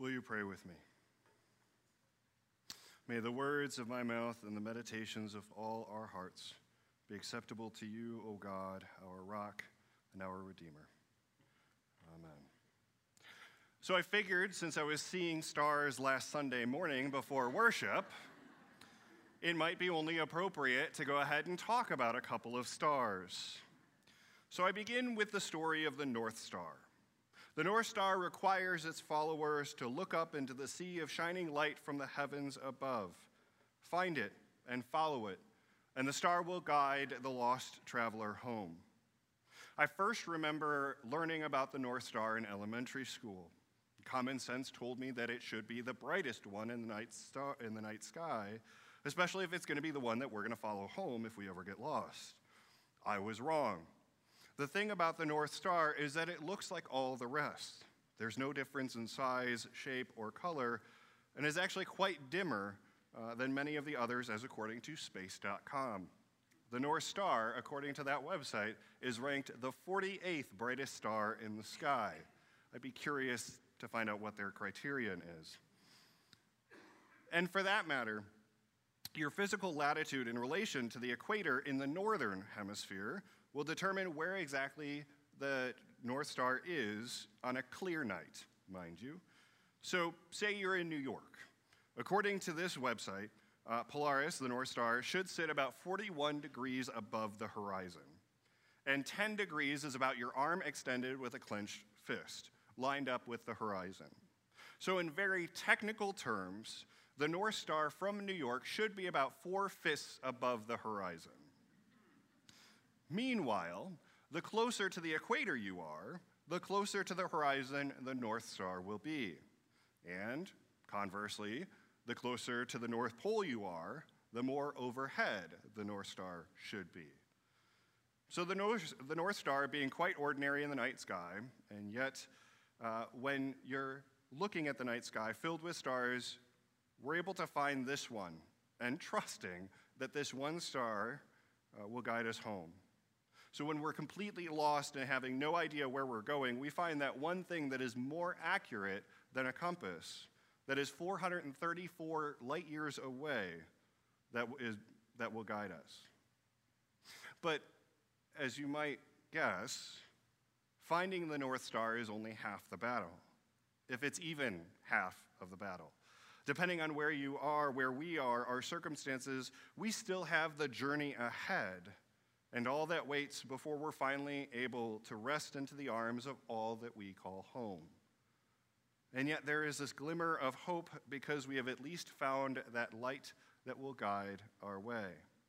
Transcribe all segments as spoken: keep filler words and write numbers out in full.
Will you pray with me? May the words of my mouth and the meditations of all our hearts be acceptable to you, O God, our rock and our Redeemer. Amen. So I figured, since I was seeing stars last Sunday morning before worship, it might be only appropriate to go ahead and talk about a couple of stars. So I begin with the story of the North Star. The North Star requires its followers to look up into the sea of shining light from the heavens above, find it and follow it, and the star will guide the lost traveler home. I first remember learning about the North Star in elementary school. Common sense told me that it should be the brightest one in the night star, in the night sky, especially if it's going to be the one that we're going to follow home if we ever get lost. I was wrong. The thing about the North Star is that it looks like all the rest. There's no difference in size, shape, or color, and is actually quite dimmer uh, than many of the others, as according to space dot com. The North Star, according to that website, is ranked the forty-eighth brightest star in the sky. I'd be curious to find out what their criterion is. And for that matter, your physical latitude in relation to the equator in the northern hemisphere will determine where exactly the North Star is on a clear night, mind you. So say you're in New York. According to this website, uh, Polaris, the North Star, should sit about forty-one degrees above the horizon. And ten degrees is about your arm extended with a clenched fist, lined up with the horizon. So in very technical terms, the North Star from New York should be about four fists above the horizon. Meanwhile, the closer to the equator you are, the closer to the horizon the North Star will be. And conversely, the closer to the North Pole you are, the more overhead the North Star should be. So the North, the North Star being quite ordinary in the night sky, and yet uh, when you're looking at the night sky filled with stars, we're able to find this one, and trusting that this one star uh, will guide us home. So when we're completely lost and having no idea where we're going, we find that one thing that is more accurate than a compass, that is four hundred thirty-four light years away, that, is, that will guide us. But as you might guess, finding the North Star is only half the battle, if it's even half of the battle. Depending on where you are, where we are, our circumstances, we still have the journey ahead and all that waits before we're finally able to rest into the arms of all that we call home. And yet there is this glimmer of hope because we have at least found that light that will guide our way.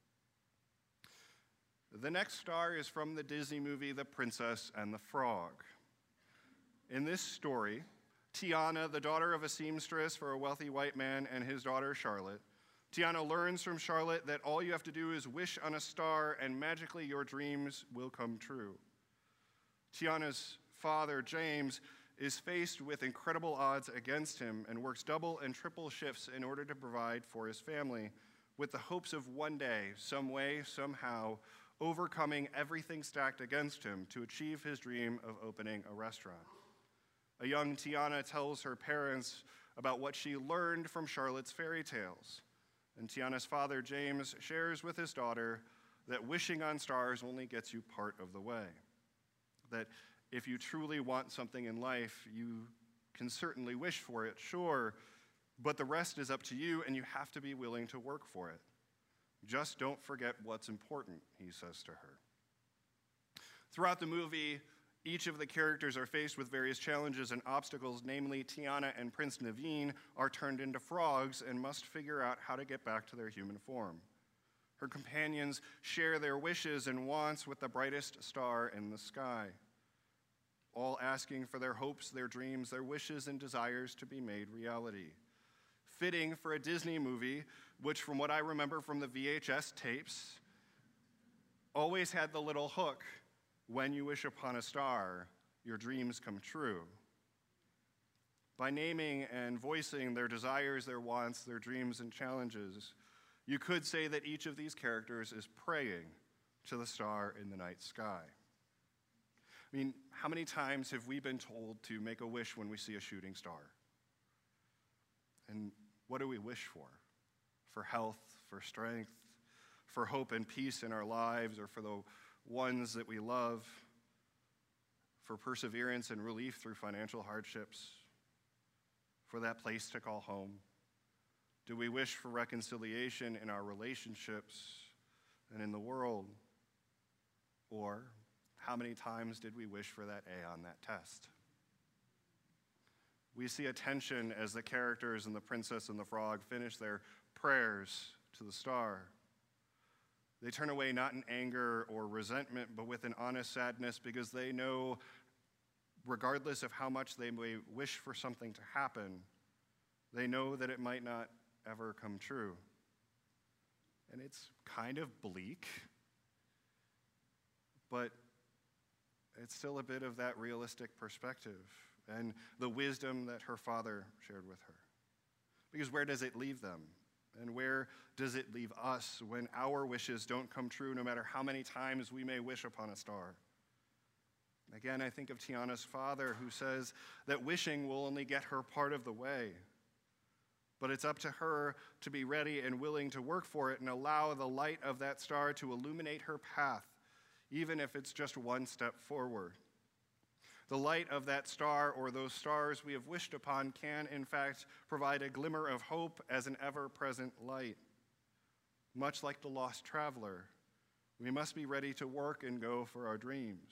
The next star is from the Disney movie, The Princess and the Frog. In this story, Tiana, the daughter of a seamstress for a wealthy white man, and his daughter Charlotte, Tiana learns from Charlotte that all you have to do is wish on a star and magically your dreams will come true. Tiana's father, James, is faced with incredible odds against him and works double and triple shifts in order to provide for his family with the hopes of one day, some way, somehow, overcoming everything stacked against him to achieve his dream of opening a restaurant. A young Tiana tells her parents about what she learned from Charlotte's fairy tales. And Tiana's father, James, shares with his daughter that wishing on stars only gets you part of the way. That if you truly want something in life, you can certainly wish for it, sure, but the rest is up to you, and you have to be willing to work for it. Just don't forget what's important, he says to her. Throughout the movie, each of the characters are faced with various challenges and obstacles, namely Tiana and Prince Naveen are turned into frogs and must figure out how to get back to their human form. Her companions share their wishes and wants with the brightest star in the sky, all asking for their hopes, their dreams, their wishes and desires to be made reality. Fitting for a Disney movie, which from what I remember from the V H S tapes, always had the little hook, when you wish upon a star, your dreams come true. By naming and voicing their desires, their wants, their dreams and challenges, you could say that each of these characters is praying to the star in the night sky. I mean, how many times have we been told to make a wish when we see a shooting star? And what do we wish for? For health, for strength, for hope and peace in our lives, or for the ones that we love, for perseverance and relief through financial hardships, for that place to call home? Do we wish for reconciliation in our relationships and in the world? Or how many times did we wish for that A on that test? We see a tension as the characters in The Princess and the Frog finish their prayers to the star. They turn away not in anger or resentment, but with an honest sadness, because they know, regardless of how much they may wish for something to happen, they know that it might not ever come true. And it's kind of bleak, but it's still a bit of that realistic perspective and the wisdom that her father shared with her. Because where does it leave them? And where does it leave us when our wishes don't come true, no matter how many times we may wish upon a star? Again, I think of Tiana's father, who says that wishing will only get her part of the way. But it's up to her to be ready and willing to work for it and allow the light of that star to illuminate her path, even if it's just one step forward. The light of that star, or those stars we have wished upon, can, in fact, provide a glimmer of hope as an ever-present light. Much like the lost traveler, we must be ready to work and go for our dreams.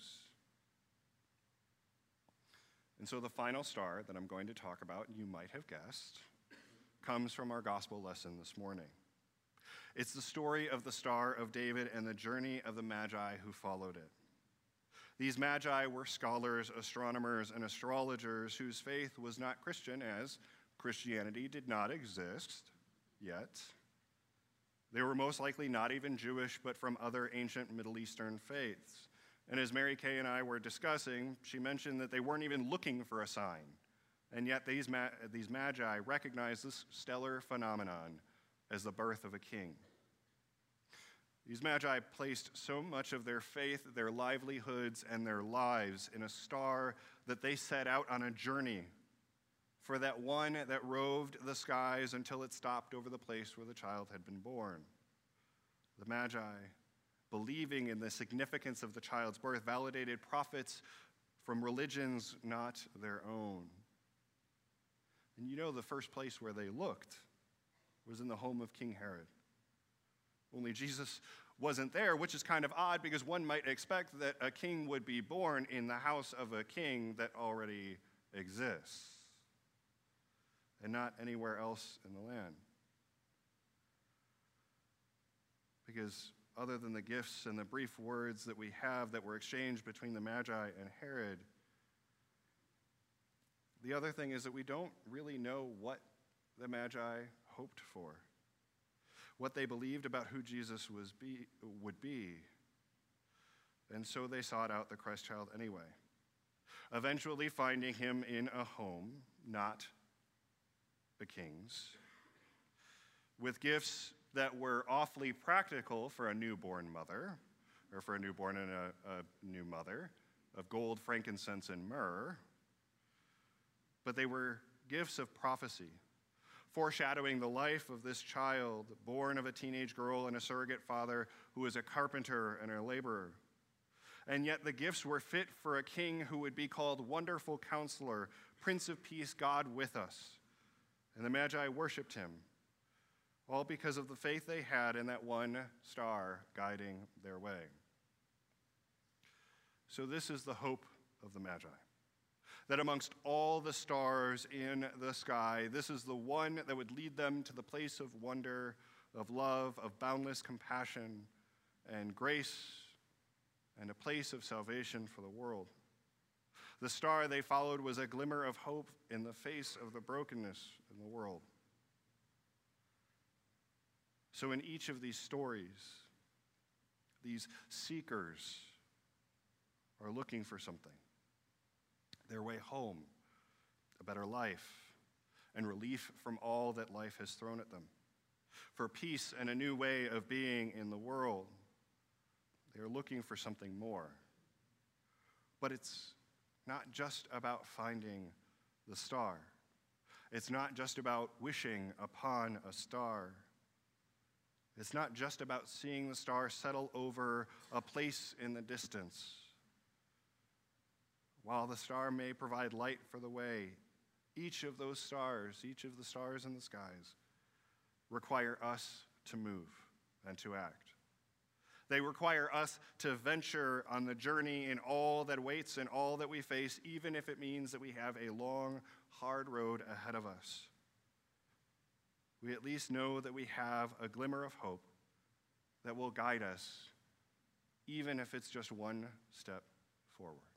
And so the final star that I'm going to talk about, you might have guessed, comes from our gospel lesson this morning. It's the story of the Star of David and the journey of the Magi who followed it. These Magi were scholars, astronomers, and astrologers whose faith was not Christian, as Christianity did not exist yet. They were most likely not even Jewish, but from other ancient Middle Eastern faiths. And as Mary Kay and I were discussing, she mentioned that they weren't even looking for a sign. And yet these, ma- these Magi recognized this stellar phenomenon as the birth of a king. These Magi placed so much of their faith, their livelihoods, and their lives in a star that they set out on a journey for that one that roved the skies until it stopped over the place where the child had been born. The Magi, believing in the significance of the child's birth, validated prophets from religions not their own. And you know, the first place where they looked was in the home of King Herod. Only Jesus wasn't there, which is kind of odd, because one might expect that a king would be born in the house of a king that already exists, and not anywhere else in the land. Because other than the gifts and the brief words that we have that were exchanged between the Magi and Herod, the other thing is that we don't really know what the Magi hoped for, what they believed about who Jesus was be, would be. And so they sought out the Christ child anyway, eventually finding him in a home, not a king's, with gifts that were awfully practical for a newborn mother, or for a newborn and a, a new mother, of gold, frankincense, and myrrh. But they were gifts of prophecy, foreshadowing the life of this child, born of a teenage girl and a surrogate father who was a carpenter and a laborer. And yet the gifts were fit for a king who would be called Wonderful Counselor, Prince of Peace, God with us. And the Magi worshiped him, all because of the faith they had in that one star guiding their way. So this is the hope of the Magi, that amongst all the stars in the sky, this is the one that would lead them to the place of wonder, of love, of boundless compassion and grace, and a place of salvation for the world. The star they followed was a glimmer of hope in the face of the brokenness in the world. So in each of these stories, these seekers are looking for something: their way home, a better life, and relief from all that life has thrown at them, for peace and a new way of being in the world. They are looking for something more. But it's not just about finding the star. It's not just about wishing upon a star. It's not just about seeing the star settle over a place in the distance. While the star may provide light for the way, each of those stars, each of the stars in the skies, require us to move and to act. They require us to venture on the journey in all that waits and all that we face, even if it means that we have a long, hard road ahead of us. We at least know that we have a glimmer of hope that will guide us, even if it's just one step forward.